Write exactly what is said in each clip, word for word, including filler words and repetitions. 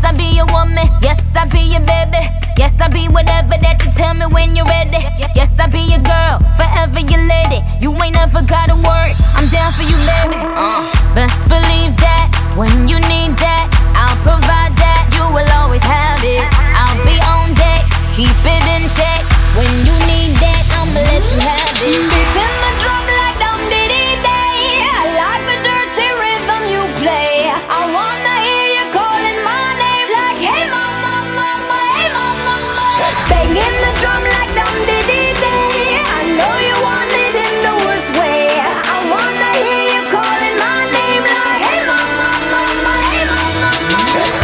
I be your woman. Yes, I be your baby. Yes, I be whatever that you tell me when you're ready. Yes, I be your girl, forever your lady. You ain't never gotta worry, I'm down for you, baby. Uh, best believe that when you need that, I'll provide that. You will always have it. I'll be on deck, keep it in check. When you need that, I'ma let you have it. Beating my drum like dum diddy day. I like the dirty rhythm you play. I wanna hear you calling my name like, hey mama, mama, hey mama, mama. Banging the drum like dum diddy day. I know you want it in the worst way. I wanna hear you calling my name like, hey mama, mama, hey mama, mama.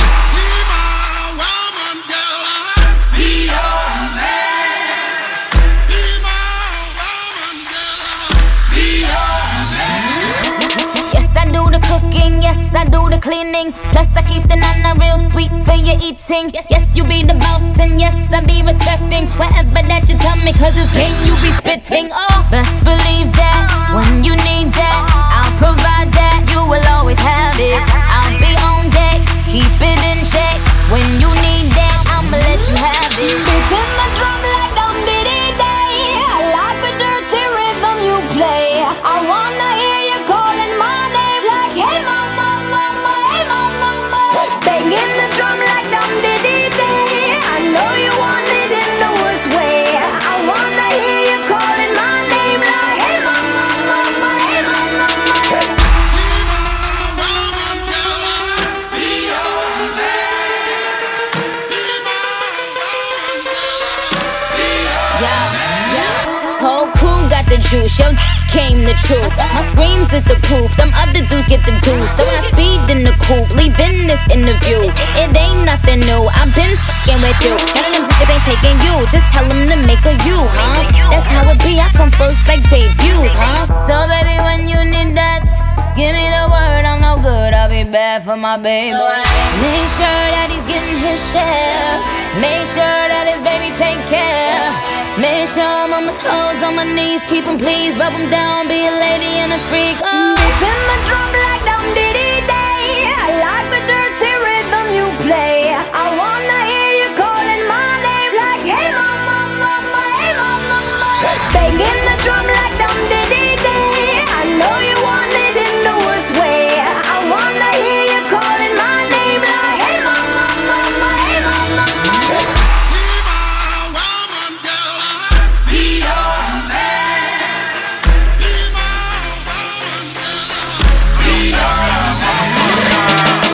Be my woman, girl, I'll be your man. Be my woman, girl, I'll be your man. Yes, I do the cooking, yes, I do the cleaning. Plus, I keep the nana real sweet for your eating. Yes, yes, you be the boss, and yes, I be respecting whatever that you tell me, cause it's game you be spitting. Oh, best believe that when you need that, I'll provide that. You will always have it. I'll be on deck, keep it in check. When you need that, I'ma let you have it. Beating my drum like dum diddy day. I like the dirty rhythm you play. I wanna hear you calling my name like, hey mama, mama, hey mama, mama. Banging the drum like dum diddy day. I know you want it in the worst way. I wanna hear you calling my name like, hey mama, mama, hey mama, mama. Be my woman, girl, I'll be your man. Be my woman, girl, I'll be your Yeah, yeah. Whole crew got the juice, yo came the truth. My screams is the proof, them other dudes get the juice. So when I speed in the coupe, leaving this interview, it ain't nothing new, I've been fucking with you. None of them niggas ain't taking you, just tell them to make a you, huh? That's how it be, I come first like debuts, huh? So baby, when you need that, give me the word, I'm no good, I'll be bad for my baby. Make sure that he's getting his share. Make sure that his baby take care. Make sure I'm on my toes, on my knees, keep him please, rub him down, be a lady and a freak. Oh. Beating my drum like dum diddy day. I like the dirty rhythm you play.